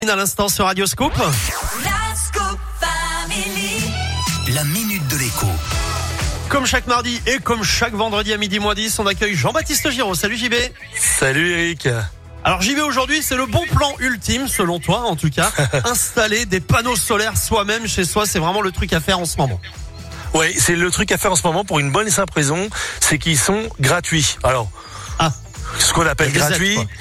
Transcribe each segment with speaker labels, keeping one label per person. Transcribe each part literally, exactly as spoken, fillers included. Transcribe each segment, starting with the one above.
Speaker 1: À l'instant sur Radio Scoop.
Speaker 2: La minute de l'écho.
Speaker 1: Comme chaque mardi et comme chaque vendredi à midi moins dix, on accueille Jean-Baptiste Giraud. Salut J B.
Speaker 3: Salut Eric.
Speaker 1: Alors J B, aujourd'hui, c'est le bon plan ultime, selon toi en tout cas. Installer des panneaux solaires soi-même chez soi, c'est vraiment le truc à faire en ce moment.
Speaker 3: Ouais, c'est le truc à faire en ce moment pour une bonne et simple raison, c'est qu'ils sont gratuits. Alors,
Speaker 1: ah,
Speaker 3: ce qu'on appelle gratuit.
Speaker 1: Aides,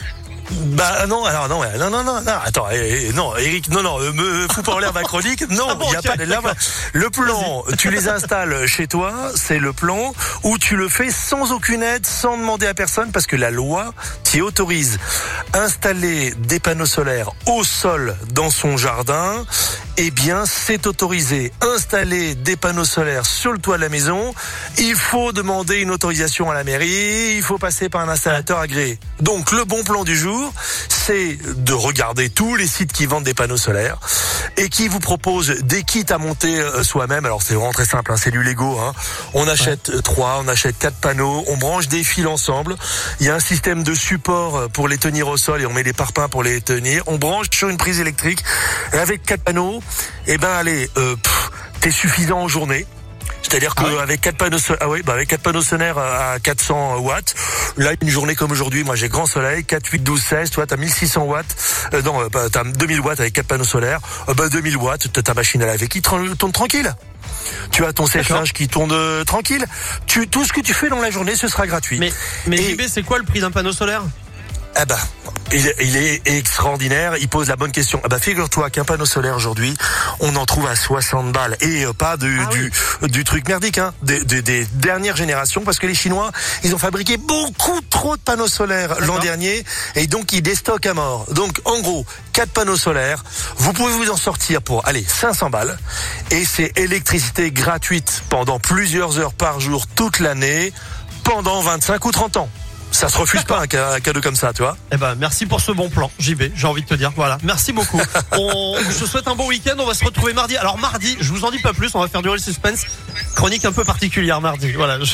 Speaker 3: Bah non, alors non, non, non, non, non, attends, eh, non, Eric, non, non, euh, me fous pas en l'air ma chronique. Non, il ah bon, y a okay, pas de là. Le plan, tu les installes chez toi, c'est le plan où tu le fais sans aucune aide, sans demander à personne, parce que la loi t'y autorise. Installer des panneaux solaires au sol dans son jardin, eh bien, c'est autorisé. Installer des panneaux solaires sur le toit de la maison, il faut demander une autorisation à la mairie, il faut passer par un installateur agréé. Donc, le bon plan du jour, c'est de regarder tous les sites qui vendent des panneaux solaires et qui vous proposent des kits à monter soi-même. Alors c'est vraiment très simple, hein, c'est du Lego. Hein. On achète ouais. trois, on achète quatre panneaux, on branche des fils ensemble. Il y a un système de support pour les tenir au sol et on met des parpaings pour les tenir. On branche sur une prise électrique et avec quatre panneaux, eh ben allez, euh, pff, t'es suffisant en journée. C'est-à-dire qu'avec ah oui. quatre panneaux, ah oui, bah avec quatre panneaux solaires à quatre cents watts, là une journée comme aujourd'hui, moi j'ai grand soleil, quatre, huit, douze, seize, toi t'as mille six cents watts, euh, non, bah, t'as deux mille watts avec quatre panneaux solaires, euh, bah deux mille watts, t'as ta machine à laver qui tourne tranquille. Tu as ton séchage qui tourne euh, tranquille. Tu, tout ce que tu fais dans la journée, ce sera gratuit.
Speaker 1: Mais, mais
Speaker 3: Et...
Speaker 1: J B, c'est quoi le prix d'un panneau solaire ?
Speaker 3: Ah bah, il, il est extraordinaire. Il pose la bonne question. Ah bah, figure-toi qu'un panneau solaire aujourd'hui, on en trouve à soixante balles et euh, pas du, ah du, oui. du truc merdique, hein, des, des, des dernières générations, parce que les Chinois, ils ont fabriqué beaucoup trop de panneaux solaires D'accord. l'an dernier et donc ils déstockent à mort. Donc en gros, quatre panneaux solaires, vous pouvez vous en sortir pour allez cinq cents balles et c'est électricité gratuite pendant plusieurs heures par jour toute l'année pendant vingt-cinq ou trente ans. Ça se refuse D'accord. pas un cadeau comme ça, tu vois.
Speaker 1: Eh ben, merci pour ce bon plan, J B. J'ai envie de te dire, voilà. Merci beaucoup. On, je te souhaite un bon week-end. On va se retrouver mardi. Alors, mardi, je vous en dis pas plus. On va faire durer le suspense. Chronique un peu particulière mardi. Voilà. Je...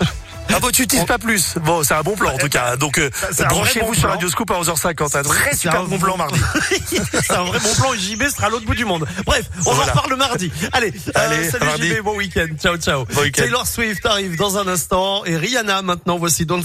Speaker 3: Ah bon, tu teases pas plus. Bon, c'est un bon plan en tout cas. Donc, euh, branchez-vous bon sur Radio Scoop à onze heures cinquante. Un très c'est super un bon plan mardi.
Speaker 1: C'est un vrai bon plan et J B sera à l'autre bout du monde. Bref, on voilà. en reparle mardi. Allez,
Speaker 3: Allez
Speaker 1: euh, salut
Speaker 3: mardi.
Speaker 1: J B, bon week-end. Ciao, ciao.
Speaker 3: Bon week-end.
Speaker 1: Taylor Swift arrive dans un instant et Rihanna maintenant. Voici Don't